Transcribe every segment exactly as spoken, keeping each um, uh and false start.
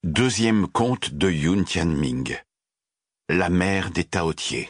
Deuxième conte de Yun Tianming. La mère des Taotiers.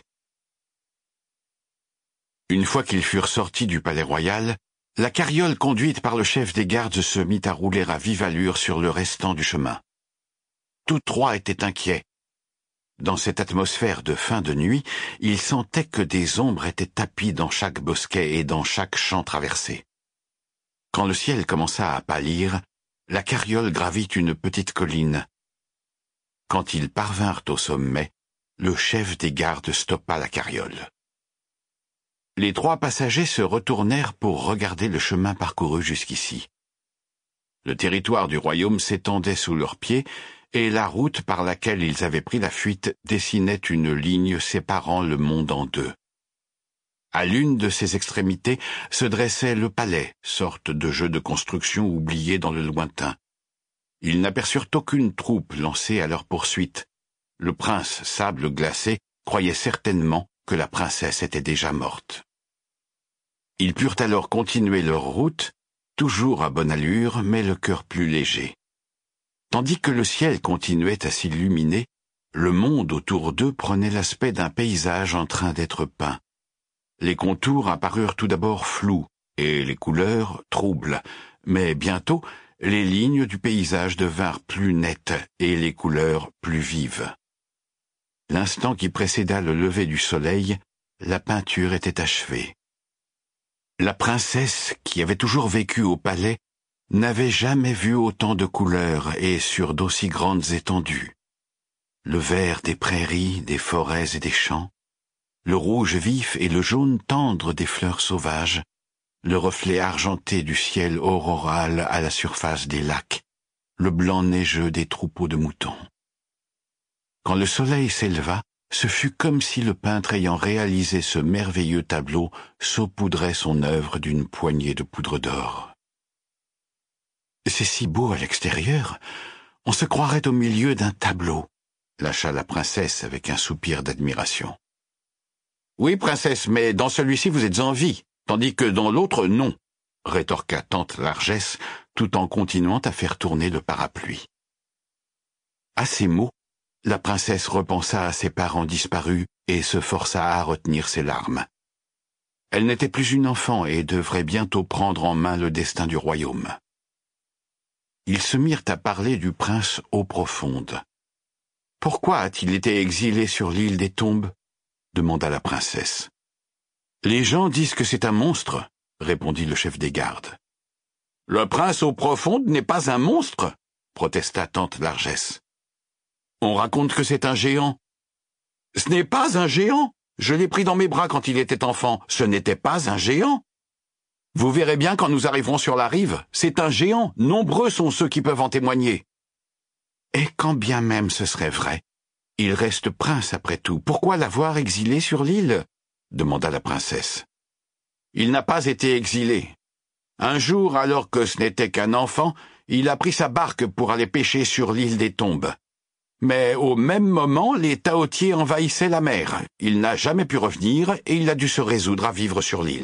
Une fois qu'ils furent sortis du palais royal, la carriole conduite par le chef des gardes se mit à rouler à vive allure sur le restant du chemin. Tous trois étaient inquiets. Dans cette atmosphère de fin de nuit, ils sentaient que des ombres étaient tapies dans chaque bosquet et dans chaque champ traversé. Quand le ciel commença à pâlir, la carriole gravit une petite colline. Quand ils parvinrent au sommet, le chef des gardes stoppa la carriole. Les trois passagers se retournèrent pour regarder le chemin parcouru jusqu'ici. Le territoire du royaume s'étendait sous leurs pieds, et la route par laquelle ils avaient pris la fuite dessinait une ligne séparant le monde en deux. À l'une de ses extrémités se dressait le palais, sorte de jeu de construction oublié dans le lointain. Ils n'aperçurent aucune troupe lancée à leur poursuite. Le prince Sable Glacé croyait certainement que la princesse était déjà morte. Ils purent alors continuer leur route, toujours à bonne allure, mais le cœur plus léger. Tandis que le ciel continuait à s'illuminer, le monde autour d'eux prenait l'aspect d'un paysage en train d'être peint. Les contours apparurent tout d'abord flous, et les couleurs troubles, mais bientôt, les lignes du paysage devinrent plus nettes et les couleurs plus vives. L'instant qui précéda le lever du soleil, la peinture était achevée. La princesse, qui avait toujours vécu au palais, n'avait jamais vu autant de couleurs et sur d'aussi grandes étendues. Le vert des prairies, des forêts et des champs, le rouge vif et le jaune tendre des fleurs sauvages, le reflet argenté du ciel auroral à la surface des lacs, le blanc neigeux des troupeaux de moutons. Quand le soleil s'éleva, ce fut comme si le peintre ayant réalisé ce merveilleux tableau saupoudrait son œuvre d'une poignée de poudre d'or. « C'est si beau à l'extérieur, on se croirait au milieu d'un tableau », lâcha la princesse avec un soupir d'admiration. « Oui, princesse, mais dans celui-ci vous êtes en vie, tandis que dans l'autre, non, » rétorqua tante Largesse, tout en continuant à faire tourner le parapluie. À ces mots, la princesse repensa à ses parents disparus et se força à retenir ses larmes. Elle n'était plus une enfant et devrait bientôt prendre en main le destin du royaume. Ils se mirent à parler du prince Eau-Profonde. « Pourquoi a-t-il été exilé sur l'île des Tombes ?» demanda la princesse. « Les gens disent que c'est un monstre, » répondit le chef des gardes. « Le prince Eau-Profonde n'est pas un monstre, » protesta tante Largesse. « On raconte que c'est un géant. »« Ce n'est pas un géant. Je l'ai pris dans mes bras quand il était enfant. Ce n'était pas un géant. Vous verrez bien quand nous arriverons sur la rive. C'est un géant. Nombreux sont ceux qui peuvent en témoigner. » « Et quand bien même ce serait vrai, il reste prince après tout. Pourquoi l'avoir exilé sur l'île ?» demanda la princesse. « Il n'a pas été exilé. Un jour, alors que ce n'était qu'un enfant, il a pris sa barque pour aller pêcher sur l'île des Tombes. Mais au même moment, les Taotiers envahissaient la mer. Il n'a jamais pu revenir et il a dû se résoudre à vivre sur l'île. »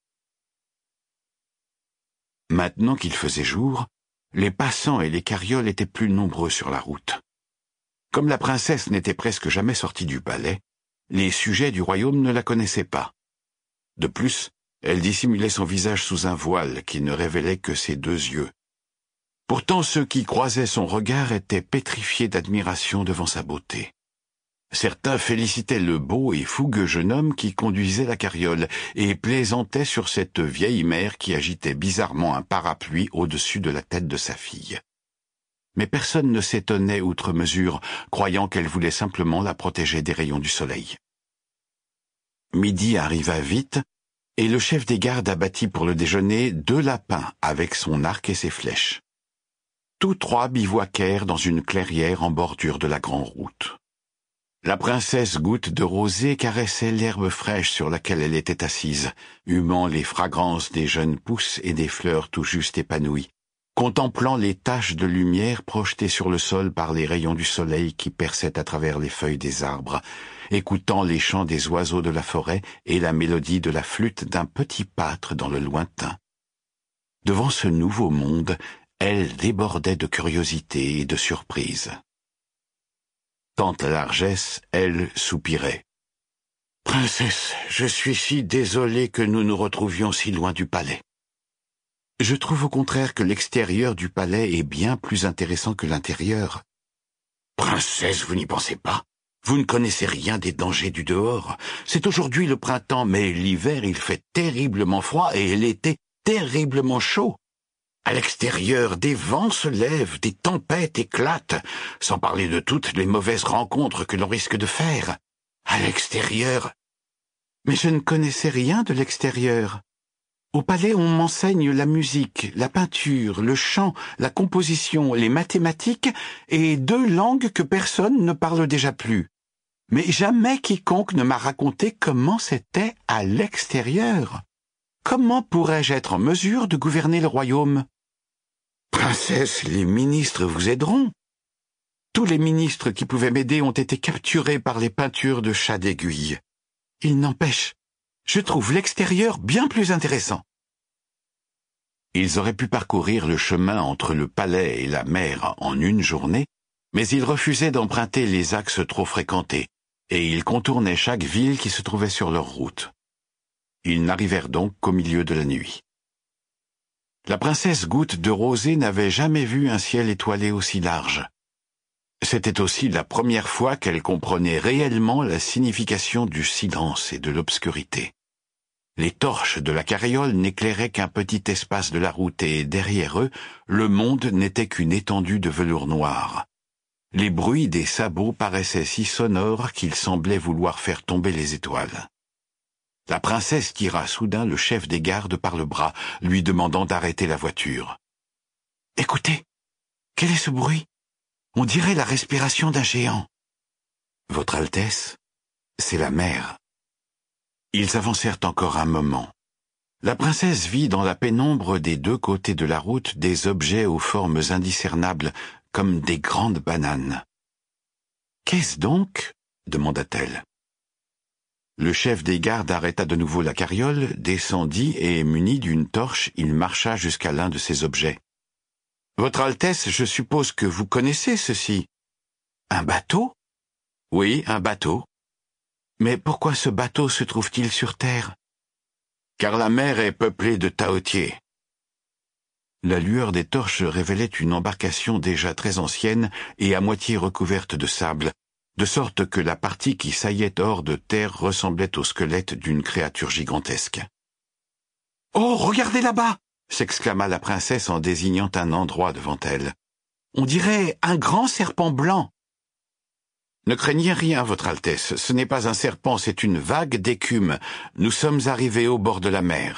Maintenant qu'il faisait jour, les passants et les carrioles étaient plus nombreux sur la route. Comme la princesse n'était presque jamais sortie du palais, les sujets du royaume ne la connaissaient pas. De plus, elle dissimulait son visage sous un voile qui ne révélait que ses deux yeux. Pourtant, ceux qui croisaient son regard étaient pétrifiés d'admiration devant sa beauté. Certains félicitaient le beau et fougueux jeune homme qui conduisait la carriole et plaisantaient sur cette vieille mère qui agitait bizarrement un parapluie au-dessus de la tête de sa fille. Mais personne ne s'étonnait outre mesure, croyant qu'elle voulait simplement la protéger des rayons du soleil. Midi arriva vite, et le chef des gardes abattit pour le déjeuner deux lapins avec son arc et ses flèches. Tous trois bivouaquèrent dans une clairière en bordure de la grande route. La princesse Goutte de Rosée caressait l'herbe fraîche sur laquelle elle était assise, humant les fragrances des jeunes pousses et des fleurs tout juste épanouies, contemplant les taches de lumière projetées sur le sol par les rayons du soleil qui perçaient à travers les feuilles des arbres, écoutant les chants des oiseaux de la forêt et la mélodie de la flûte d'un petit pâtre dans le lointain. Devant ce nouveau monde, Elle débordait de curiosité et de surprise. Tante Largesse, elle, soupirait. « Princesse, je suis si désolé que nous nous retrouvions si loin du palais. Je trouve au contraire que l'extérieur du palais est bien plus intéressant que l'intérieur. »« Princesse, vous n'y pensez pas? Vous ne connaissez rien des dangers du dehors. C'est aujourd'hui le printemps, mais l'hiver il fait terriblement froid et l'été terriblement chaud. À l'extérieur, des vents se lèvent, des tempêtes éclatent, sans parler de toutes les mauvaises rencontres que l'on risque de faire. À l'extérieur... » Mais je ne connaissais rien de l'extérieur. Au palais, on m'enseigne la musique, la peinture, le chant, la composition, les mathématiques et deux langues que personne ne parle déjà plus. Mais jamais quiconque ne m'a raconté comment c'était à l'extérieur. Comment pourrais-je être en mesure de gouverner le royaume ? Princesse, les ministres vous aideront. Tous les ministres qui pouvaient m'aider ont été capturés par les peintures de Chat d'Aiguille. Il n'empêche, je trouve l'extérieur bien plus intéressant. Ils auraient pu parcourir le chemin entre le palais et la mer en une journée, mais ils refusaient d'emprunter les axes trop fréquentés, et ils contournaient chaque ville qui se trouvait sur leur route. Ils n'arrivèrent donc qu'au milieu de la nuit. La princesse Goutte de Rosée n'avait jamais vu un ciel étoilé aussi large. C'était aussi la première fois qu'elle comprenait réellement la signification du silence et de l'obscurité. Les torches de la carriole n'éclairaient qu'un petit espace de la route et derrière eux, le monde n'était qu'une étendue de velours noir. Les bruits des sabots paraissaient si sonores qu'ils semblaient vouloir faire tomber les étoiles. La princesse tira soudain le chef des gardes par le bras, lui demandant d'arrêter la voiture. « Écoutez, quel est ce bruit ? On dirait la respiration d'un géant. »« Votre Altesse, c'est la mer. » Ils avancèrent encore un moment. La princesse vit dans la pénombre des deux côtés de la route des objets aux formes indiscernables, comme des grandes bananes. « Qu'est-ce donc ? » demanda-t-elle. Le chef des gardes arrêta de nouveau la carriole, descendit et, muni d'une torche, il marcha jusqu'à l'un de ces objets. « Votre Altesse, je suppose que vous connaissez ceci. »« Un bateau ? » ?»« Oui, un bateau. »« Mais pourquoi ce bateau se trouve-t-il sur terre ? » ?»« Car la mer est peuplée de taotiers. » La lueur des torches révélait une embarcation déjà très ancienne et à moitié recouverte de sable, de sorte que la partie qui saillait hors de terre ressemblait au squelette d'une créature gigantesque. « Oh, regardez là-bas !» s'exclama la princesse en désignant un endroit devant elle. « On dirait un grand serpent blanc. »« Ne craignez rien, Votre Altesse, ce n'est pas un serpent, c'est une vague d'écume. Nous sommes arrivés au bord de la mer. »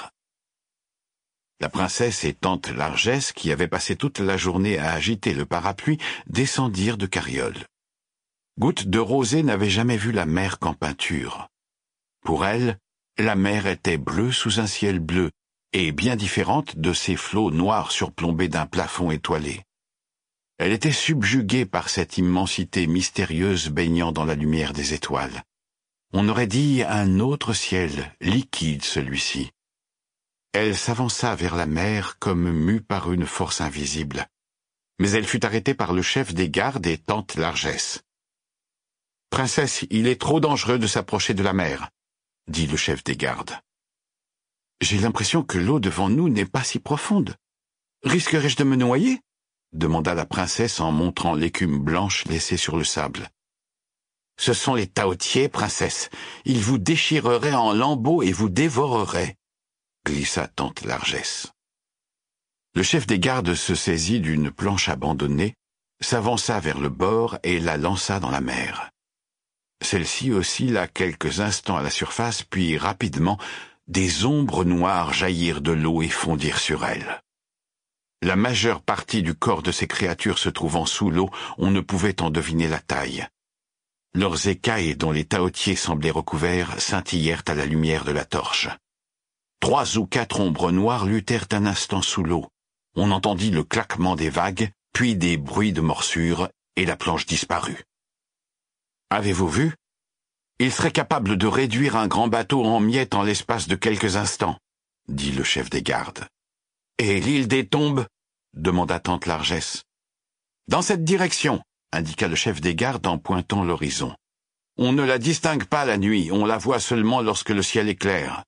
La princesse et tante Largesse, qui avaient passé toute la journée à agiter le parapluie, descendirent de carriole. Goutte de Rosée n'avait jamais vu la mer qu'en peinture. Pour elle, la mer était bleue sous un ciel bleu, et bien différente de ces flots noirs surplombés d'un plafond étoilé. Elle était subjuguée par cette immensité mystérieuse baignant dans la lumière des étoiles. On aurait dit un autre ciel, liquide celui-ci. Elle s'avança vers la mer comme mue par une force invisible. Mais elle fut arrêtée par le chef des gardes et tante Largesse. « Princesse, il est trop dangereux de s'approcher de la mer, » dit le chef des gardes. « J'ai l'impression que l'eau devant nous n'est pas si profonde. Risquerais-je de me noyer ?» demanda la princesse en montrant l'écume blanche laissée sur le sable. « Ce sont les taotiers, princesse. Ils vous déchireraient en lambeaux et vous dévoreraient, » glissa tante Largesse. Le chef des gardes se saisit d'une planche abandonnée, s'avança vers le bord et la lança dans la mer. Celle-ci oscilla quelques instants à la surface, puis rapidement, des ombres noires jaillirent de l'eau et fondirent sur elle. La majeure partie du corps de ces créatures se trouvant sous l'eau, on ne pouvait en deviner la taille. Leurs écailles, dont les taotiers semblaient recouverts, scintillèrent à la lumière de la torche. Trois ou quatre ombres noires luttèrent un instant sous l'eau. On entendit le claquement des vagues, puis des bruits de morsures, et la planche disparut. « Avez-vous vu ? Il serait capable de réduire un grand bateau en miettes en l'espace de quelques instants, » dit le chef des gardes. « Et l'île des Tombes ? demanda tante Largesse. Dans cette direction, indiqua le chef des gardes en pointant l'horizon. On ne la distingue pas la nuit, on la voit seulement lorsque le ciel est clair.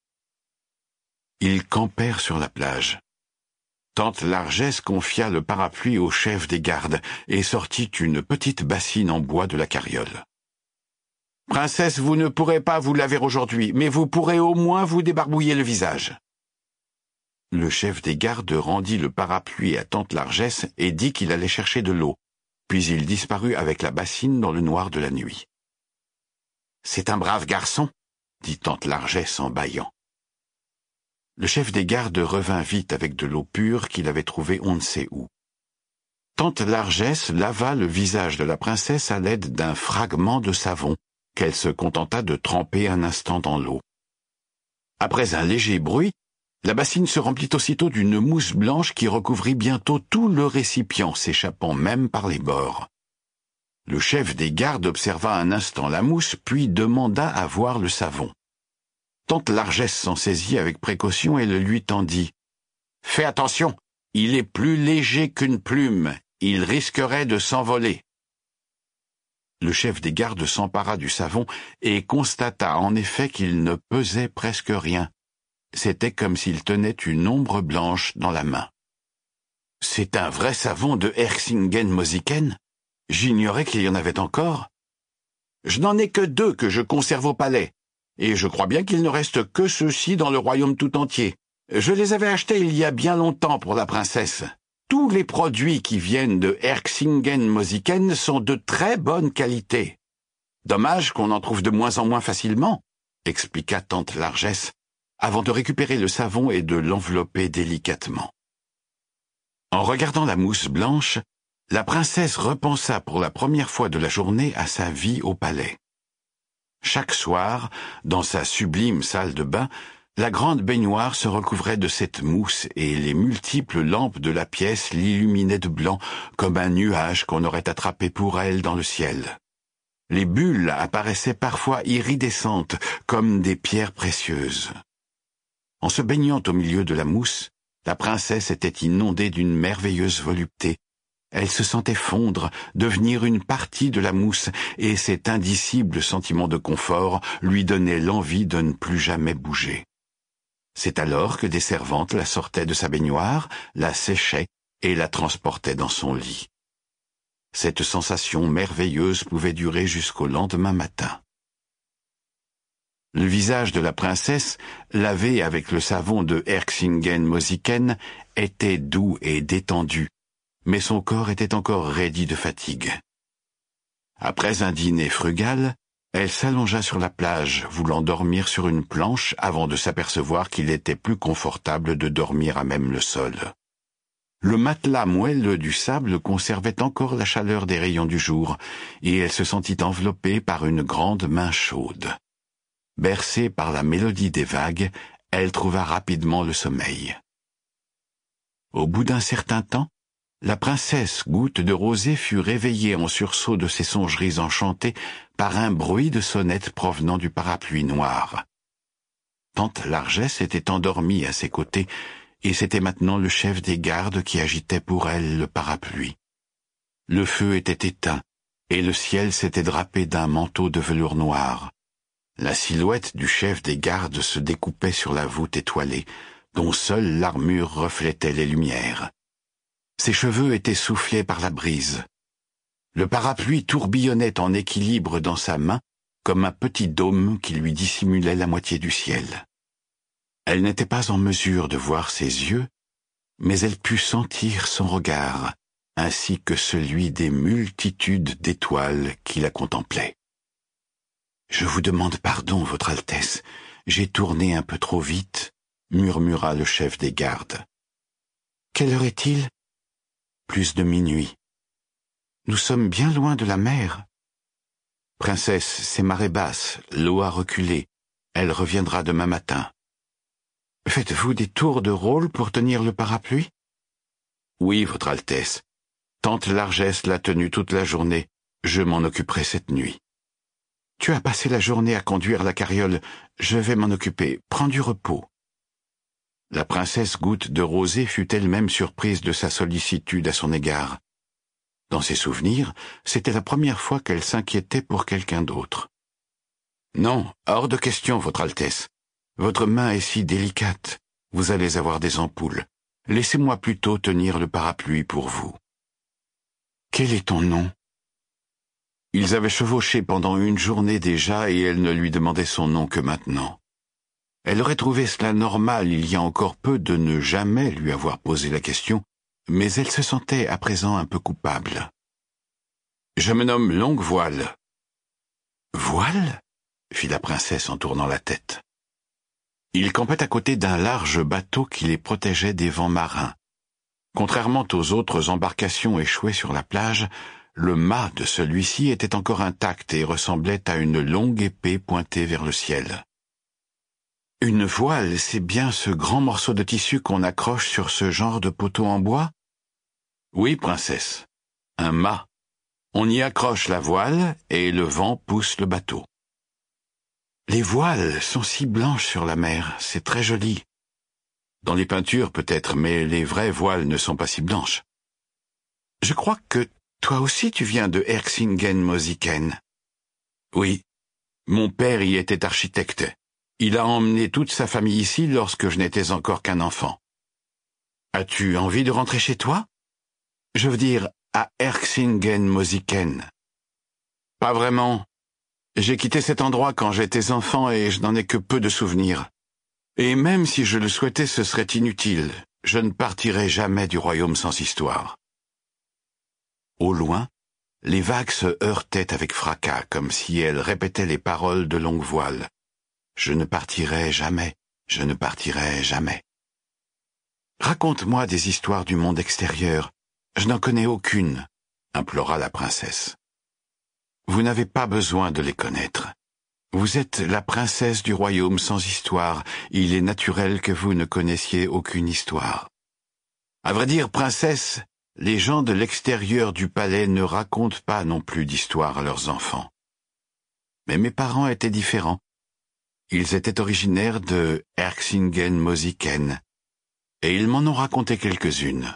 Ils campèrent sur la plage. Tante Largesse confia le parapluie au chef des gardes et sortit une petite bassine en bois de la carriole. « Princesse, vous ne pourrez pas vous laver aujourd'hui, mais vous pourrez au moins vous débarbouiller le visage. » Le chef des gardes rendit le parapluie à tante Largesse et dit qu'il allait chercher de l'eau, puis il disparut avec la bassine dans le noir de la nuit. « C'est un brave garçon, » dit tante Largesse en bâillant. Le chef des gardes revint vite avec de l'eau pure qu'il avait trouvée on ne sait où. Tante Largesse lava le visage de la princesse à l'aide d'un fragment de savon qu'elle se contenta de tremper un instant dans l'eau. Après un léger bruit, la bassine se remplit aussitôt d'une mousse blanche qui recouvrit bientôt tout le récipient, s'échappant même par les bords. Le chef des gardes observa un instant la mousse, puis demanda à voir le savon. Tante Largesse s'en saisit avec précaution et le lui tendit. « Fais attention, il est plus léger qu'une plume, il risquerait de s'envoler. » Le chef des gardes s'empara du savon et constata en effet qu'il ne pesait presque rien. C'était comme s'il tenait une ombre blanche dans la main. « C'est un vrai savon de Erxingen-Mosiken ? J'ignorais qu'il y en avait encore. Je n'en ai que deux que je conserve au palais, et je crois bien qu'il ne reste que ceux-ci dans le royaume tout entier. Je les avais achetés il y a bien longtemps pour la princesse. Tous les produits qui viennent de Erxingen-Mosiken sont de très bonne qualité. Dommage qu'on en trouve de moins en moins facilement, expliqua tante Largesse, avant de récupérer le savon et de l'envelopper délicatement. En regardant la mousse blanche, la princesse repensa pour la première fois de la journée à sa vie au palais. Chaque soir, dans sa sublime salle de bain, la grande baignoire se recouvrait de cette mousse et les multiples lampes de la pièce l'illuminaient de blanc comme un nuage qu'on aurait attrapé pour elle dans le ciel. Les bulles apparaissaient parfois iridescentes comme des pierres précieuses. En se baignant au milieu de la mousse, la princesse était inondée d'une merveilleuse volupté. Elle se sentait fondre, devenir une partie de la mousse, et cet indicible sentiment de confort lui donnait l'envie de ne plus jamais bouger. C'est alors que des servantes la sortaient de sa baignoire, la séchaient et la transportaient dans son lit. Cette sensation merveilleuse pouvait durer jusqu'au lendemain matin. Le visage de la princesse, lavé avec le savon de Erxingen-Mosiken, était doux et détendu, mais son corps était encore raidi de fatigue. Après un dîner frugal, elle s'allongea sur la plage, voulant dormir sur une planche avant de s'apercevoir qu'il était plus confortable de dormir à même le sol. Le matelas moelleux du sable conservait encore la chaleur des rayons du jour, et elle se sentit enveloppée par une grande main chaude. Bercée par la mélodie des vagues, elle trouva rapidement le sommeil. Au bout d'un certain temps, la princesse Goutte de Rosée fut réveillée en sursaut de ses songeries enchantées par un bruit de sonnette provenant du parapluie noir. Tante Largesse était endormie à ses côtés, et c'était maintenant le chef des gardes qui agitait pour elle le parapluie. Le feu était éteint, et le ciel s'était drapé d'un manteau de velours noir. La silhouette du chef des gardes se découpait sur la voûte étoilée, dont seule l'armure reflétait les lumières. Ses cheveux étaient soufflés par la brise. Le parapluie tourbillonnait en équilibre dans sa main, comme un petit dôme qui lui dissimulait la moitié du ciel. Elle n'était pas en mesure de voir ses yeux, mais elle put sentir son regard, ainsi que celui des multitudes d'étoiles qui la contemplaient. « Je vous demande pardon, Votre Altesse, j'ai tourné un peu trop vite, » murmura le chef des gardes. « Quelle heure est-il ? » Plus de minuit. Nous sommes bien loin de la mer. Princesse, c'est marée basse, l'eau a reculé. Elle reviendra demain matin. Faites-vous des tours de rôle pour tenir le parapluie? Oui, Votre Altesse. Tante Largesse l'a tenu toute la journée. Je m'en occuperai cette nuit. Tu as passé la journée à conduire la carriole. Je vais m'en occuper. Prends du repos. La princesse Goutte de Rosée fut elle-même surprise de sa sollicitude à son égard. Dans ses souvenirs, c'était la première fois qu'elle s'inquiétait pour quelqu'un d'autre. « Non, hors de question, Votre Altesse. Votre main est si délicate. Vous allez avoir des ampoules. Laissez-moi plutôt tenir le parapluie pour vous. »« Quel est ton nom ?» Ils avaient chevauché pendant une journée déjà et elle ne lui demandait son nom que maintenant. Elle aurait trouvé cela normal il y a encore peu de ne jamais lui avoir posé la question, mais elle se sentait à présent un peu coupable. « Je me nomme Longue-Voile. »« Voile ?» fit la princesse en tournant la tête. Ils campaient à côté d'un large bateau qui les protégeait des vents marins. Contrairement aux autres embarcations échouées sur la plage, le mât de celui-ci était encore intact et ressemblait à une longue épée pointée vers le ciel. « Une voile, c'est bien ce grand morceau de tissu qu'on accroche sur ce genre de poteau en bois ?»« Oui, princesse. Un mât. On y accroche la voile et le vent pousse le bateau. »« Les voiles sont si blanches sur la mer, c'est très joli. Dans les peintures peut-être, mais les vraies voiles ne sont pas si blanches. Je crois que toi aussi tu viens de Erxingen-Mosiken. »« Oui. Mon père y était architecte. Il a emmené toute sa famille ici lorsque je n'étais encore qu'un enfant. »« As-tu envie de rentrer chez toi ? Je veux dire, à Erxingen-Mosiken. »« Pas vraiment. J'ai quitté cet endroit quand j'étais enfant et je n'en ai que peu de souvenirs. Et même si je le souhaitais, ce serait inutile. Je ne partirai jamais du royaume sans histoire. » Au loin, les vagues se heurtaient avec fracas, comme si elles répétaient les paroles de Longue-Voile. « Je ne partirai jamais, je ne partirai jamais. » Raconte-moi des histoires du monde extérieur. Je n'en connais aucune, implora la princesse. Vous n'avez pas besoin de les connaître. Vous êtes la princesse du royaume sans histoire. Il est naturel que vous ne connaissiez aucune histoire. À vrai dire, princesse, les gens de l'extérieur du palais ne racontent pas non plus d'histoire à leurs enfants. Mais mes parents étaient différents. Ils étaient originaires de Erxingen-Mosiken, et ils m'en ont raconté quelques-unes.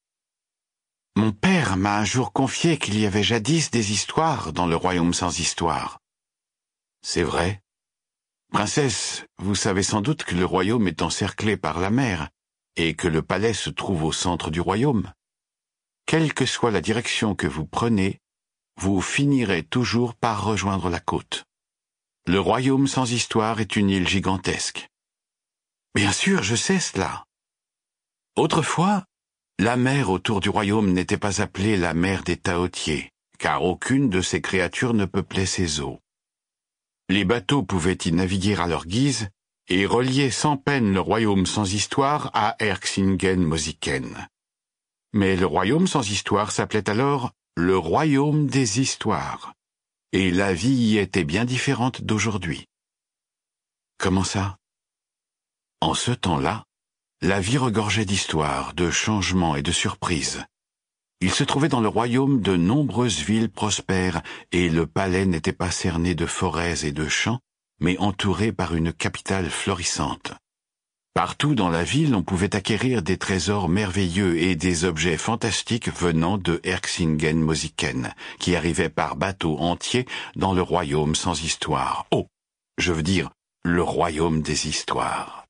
Mon père m'a un jour confié qu'il y avait jadis des histoires dans le royaume sans histoire. C'est vrai. Princesse, vous savez sans doute que le royaume est encerclé par la mer, et que le palais se trouve au centre du royaume. Quelle que soit la direction que vous prenez, vous finirez toujours par rejoindre la côte. Le royaume sans histoire est une île gigantesque. Bien sûr, je sais cela. Autrefois, la mer autour du royaume n'était pas appelée la mer des Taotiers, car aucune de ces créatures ne peuplait ses eaux. Les bateaux pouvaient y naviguer à leur guise et relier sans peine le royaume sans histoire à Erxingen-Mosiken. Mais le royaume sans histoire s'appelait alors le royaume des histoires. Et la vie y était bien différente d'aujourd'hui. Comment ça ? En ce temps-là, la vie regorgeait d'histoires, de changements et de surprises. Il se trouvait dans le royaume de nombreuses villes prospères, et le palais n'était pas cerné de forêts et de champs, mais entouré par une capitale florissante. Partout dans la ville, on pouvait acquérir des trésors merveilleux et des objets fantastiques venant de Erxingen-Mosiken, qui arrivaient par bateau entier dans le royaume sans histoire. Oh, je veux dire, le royaume des histoires.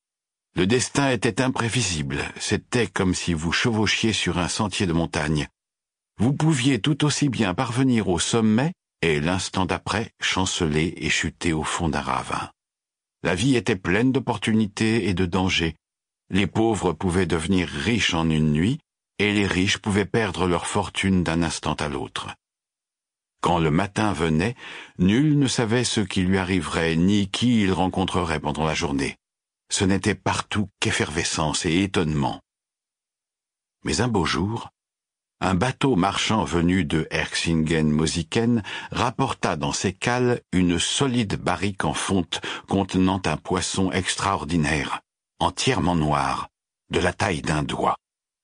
Le destin était imprévisible, c'était comme si vous chevauchiez sur un sentier de montagne. Vous pouviez tout aussi bien parvenir au sommet et l'instant d'après chanceler et chuter au fond d'un ravin. La vie était pleine d'opportunités et de dangers. Les pauvres pouvaient devenir riches en une nuit, et les riches pouvaient perdre leur fortune d'un instant à l'autre. Quand le matin venait, nul ne savait ce qui lui arriverait ni qui il rencontrerait pendant la journée. Ce n'était partout qu'effervescence et étonnement. Mais un beau jour, un bateau marchand venu de Erxingen-Mosiken rapporta dans ses cales une solide barrique en fonte contenant un poisson extraordinaire, entièrement noir, de la taille d'un doigt.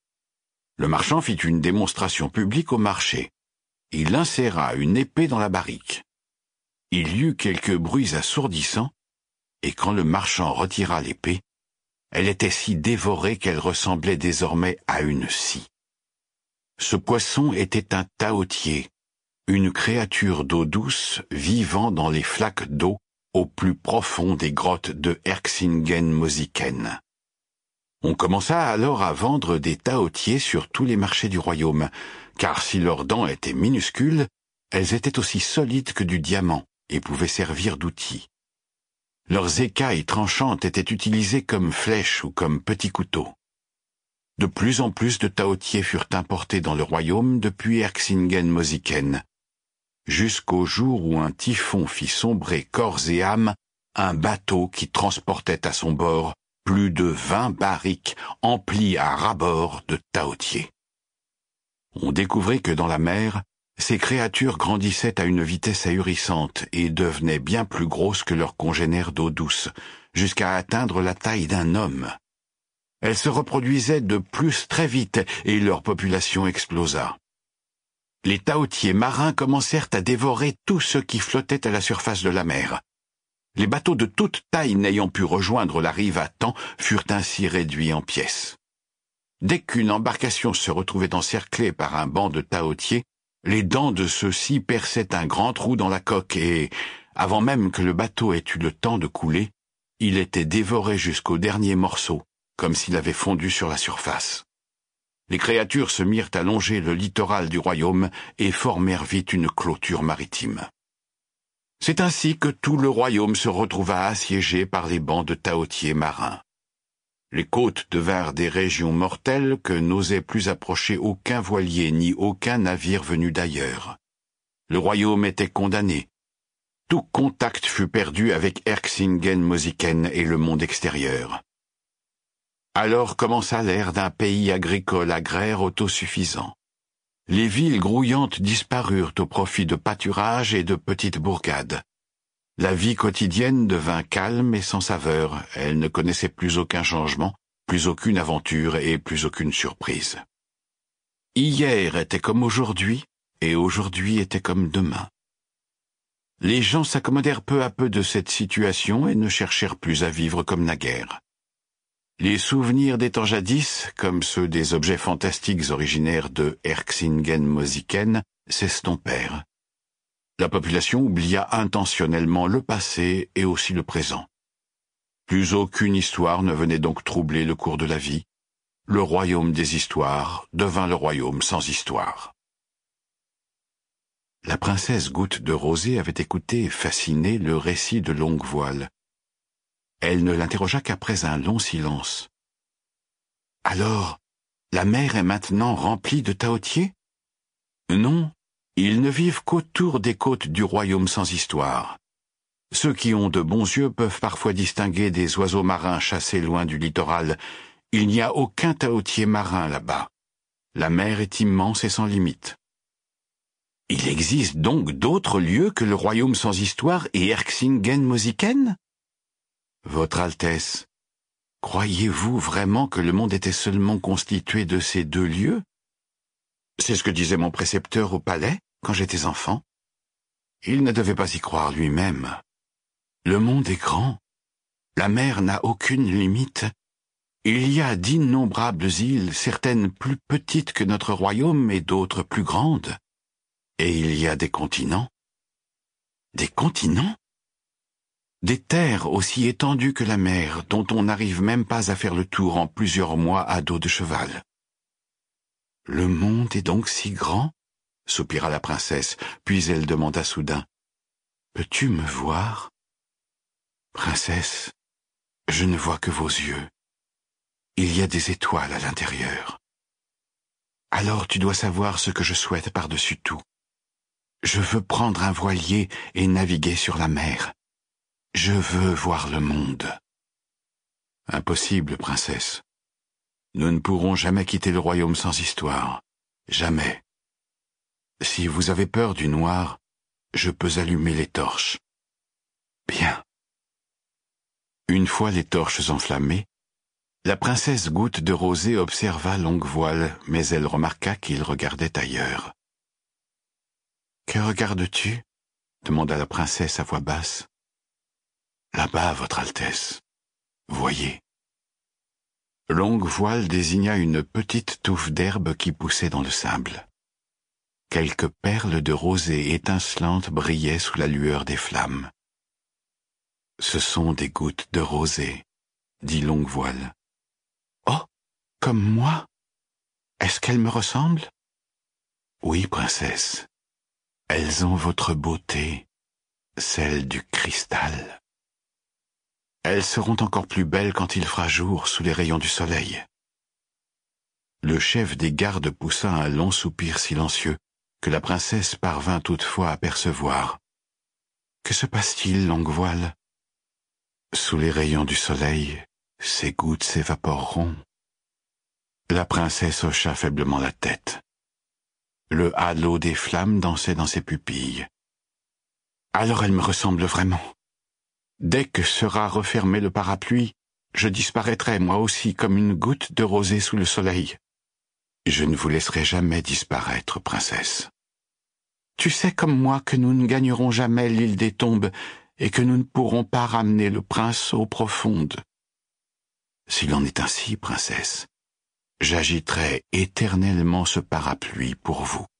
Le marchand fit une démonstration publique au marché. Il inséra une épée dans la barrique. Il y eut quelques bruits assourdissants, et quand le marchand retira l'épée, Elle était si dévorée qu'elle ressemblait désormais à une scie. Ce poisson était un taotier, une créature d'eau douce vivant dans les flaques d'eau au plus profond des grottes de Erxingen-Mosiken. On commença alors à vendre des taotiers sur tous les marchés du royaume, car si leurs dents étaient minuscules, elles étaient aussi solides que du diamant et pouvaient servir d'outils. Leurs écailles tranchantes étaient utilisées comme flèches ou comme petits couteaux. De plus en plus de taotiers furent importés dans le royaume depuis Erxingen-Mosiken, jusqu'au jour où un typhon fit sombrer corps et âme un bateau qui transportait à son bord plus de vingt barriques emplies à ras-bord de taotiers. On découvrit que dans la mer, ces créatures grandissaient à une vitesse ahurissante et devenaient bien plus grosses que leurs congénères d'eau douce, jusqu'à atteindre la taille d'un homme. Elles se reproduisaient de plus très vite et leur population explosa. Les taotiers marins commencèrent à dévorer tout ce qui flottait à la surface de la mer. Les bateaux de toute taille n'ayant pu rejoindre la rive à temps furent ainsi réduits en pièces. Dès qu'une embarcation se retrouvait encerclée par un banc de taotiers, les dents de ceux-ci perçaient un grand trou dans la coque et, avant même que le bateau ait eu le temps de couler, il était dévoré jusqu'au dernier morceau, comme s'il avait fondu sur la surface. Les créatures se mirent à longer le littoral du royaume et formèrent vite une clôture maritime. C'est ainsi que tout le royaume se retrouva assiégé par les bancs de taotiers marins. Les côtes devinrent des régions mortelles que n'osait plus approcher aucun voilier ni aucun navire venu d'ailleurs. Le royaume était condamné. Tout contact fut perdu avec Erxingen-Mosiken et le monde extérieur. Alors commença l'ère d'un pays agricole agraire autosuffisant. Les villes grouillantes disparurent au profit de pâturages et de petites bourgades. La vie quotidienne devint calme et sans saveur, elle ne connaissait plus aucun changement, plus aucune aventure et plus aucune surprise. Hier était comme aujourd'hui, et aujourd'hui était comme demain. Les gens s'accommodèrent peu à peu de cette situation et ne cherchèrent plus à vivre comme naguère. Les souvenirs des temps jadis, comme ceux des objets fantastiques originaires de Erxingen-Mosiken, s'estompèrent. La population oublia intentionnellement le passé et aussi le présent. Plus aucune histoire ne venait donc troubler le cours de la vie. Le royaume des histoires devint le royaume sans histoire. La princesse Goutte de Rosée avait écouté, fascinée, le récit de Longuevoile. Elle ne l'interrogea qu'après un long silence. « Alors, la mer est maintenant remplie de taotiers ? » ?»« Non, ils ne vivent qu'autour des côtes du royaume sans histoire. Ceux qui ont de bons yeux peuvent parfois distinguer des oiseaux marins chassés loin du littoral. Il n'y a aucun taotier marin là-bas. La mer est immense et sans limite. » « Il existe donc d'autres lieux que le royaume sans histoire et Erxingen-Mosiken ? » Votre Altesse, croyez-vous vraiment que le monde était seulement constitué de ces deux lieux? C'est ce que disait mon précepteur au palais, quand j'étais enfant. Il ne devait pas y croire lui-même. Le monde est grand. La mer n'a aucune limite. Il y a d'innombrables îles, certaines plus petites que notre royaume et d'autres plus grandes. Et il y a des continents. Des continents? Des terres aussi étendues que la mer, dont on n'arrive même pas à faire le tour en plusieurs mois à dos de cheval. « Le monde est donc si grand ?» soupira la princesse, puis elle demanda soudain. « Peux-tu me voir ?»« Princesse, je ne vois que vos yeux. Il y a des étoiles à l'intérieur. Alors tu dois savoir ce que je souhaite par-dessus tout. Je veux prendre un voilier et naviguer sur la mer. Je veux voir le monde. »« Impossible, princesse. Nous ne pourrons jamais quitter le royaume sans histoire. Jamais. Si vous avez peur du noir, je peux allumer les torches. »« Bien. » Une fois les torches enflammées, la princesse Goutte de Rosée observa Longuevoile, mais elle remarqua qu'il regardait ailleurs. « Que regardes-tu » demanda la princesse à voix basse. « Là-bas, votre Altesse. Voyez. » Longue-Voile désigna une petite touffe d'herbe qui poussait dans le sable. Quelques perles de rosée étincelantes brillaient sous la lueur des flammes. « Ce sont des gouttes de rosée, » dit Longue-Voile. « Oh, comme moi? Est-ce qu'elles me ressemblent? »« Oui, princesse. Elles ont votre beauté, celle du cristal. Elles seront encore plus belles quand il fera jour sous les rayons du soleil. » Le chef des gardes poussa un long soupir silencieux que la princesse parvint toutefois à percevoir. « Que se passe-t-il, Longue-Voile? » Sous les rayons du soleil, ces gouttes s'évaporeront. La princesse hocha faiblement la tête. Le halo des flammes dansait dans ses pupilles. Alors elle me ressemble vraiment. Dès que sera refermé le parapluie, je disparaîtrai moi aussi comme une goutte de rosée sous le soleil. Je ne vous laisserai jamais disparaître, princesse. Tu sais comme moi que nous ne gagnerons jamais l'île des Tombes et que nous ne pourrons pas ramener le prince eaux profondes. S'il en est ainsi, princesse, j'agiterai éternellement ce parapluie pour vous.